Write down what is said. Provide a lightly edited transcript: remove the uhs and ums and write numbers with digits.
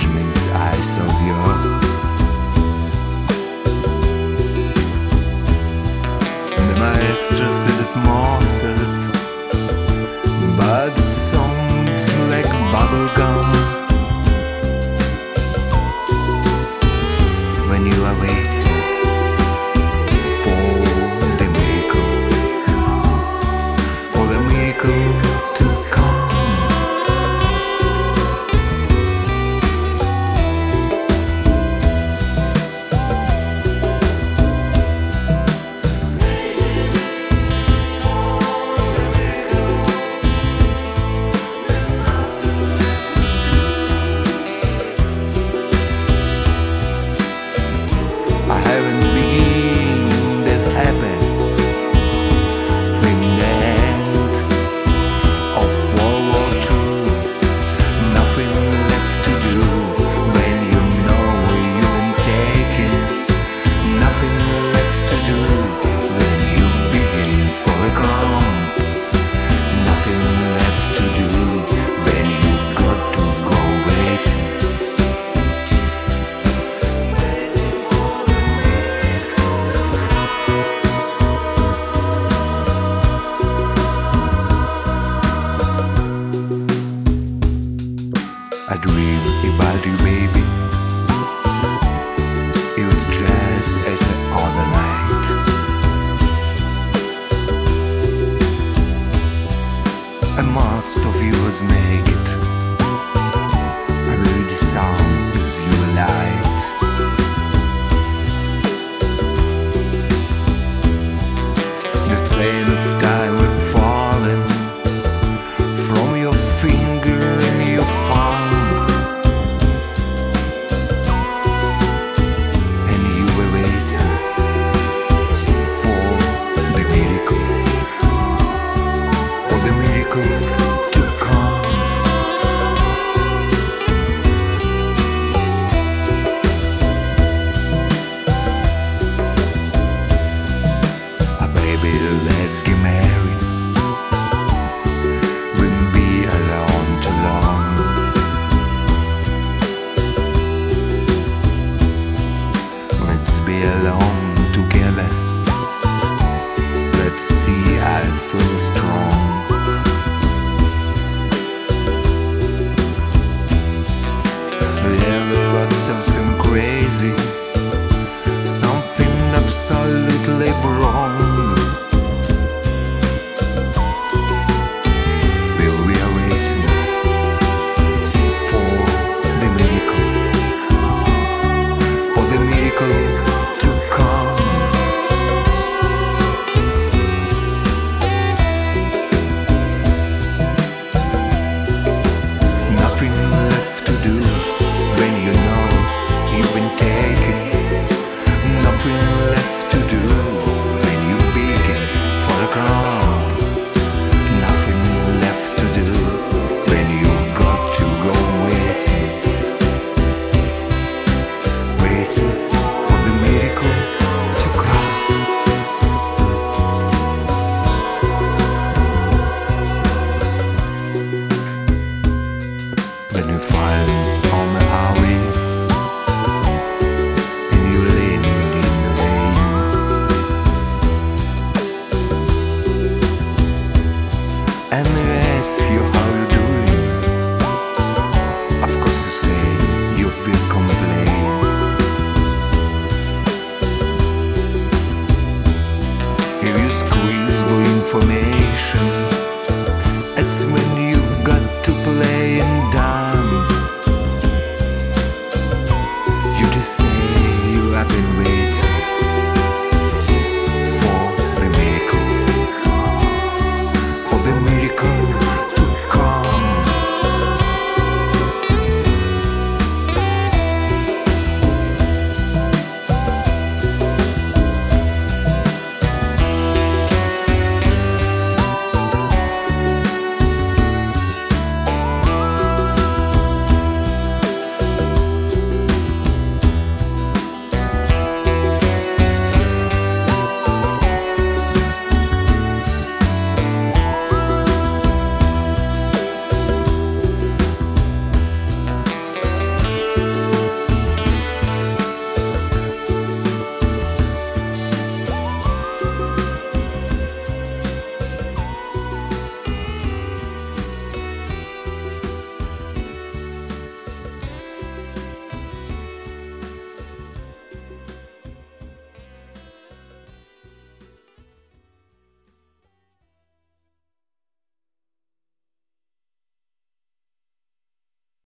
judgments I saw you. The maestro said it Mozart, but it sounds like bubblegum when you are waiting for the miracle to come. I haven't been that happy in the end of World War II. Nothing left to do when you know you're taken. Nothing left to do when you begin for a ground. Nothing left to do when you got to go waiting. I dream about you, baby. It was just as the other night. And most of you was naked. I heard the sounds you light. The same of time we're falling from your finger and your thumb. To come. Baby, let's get married. We'll be alone too long. Let's be alone together. Let's see, I feel strong. Something crazy, something absolutely wrong. We are waiting for the miracle to come. Nothing left to do when you know you've been taken. Nothing left to do when you begin for the crown. Nothing left to do when you got to go waiting. Waiting for the miracle to come. When you find on the highway and you lean in the rain, and they ask you how you're doing, of course you say you will complain. If you squeeze for information, it's when you got to play and down. You just say you have been waiting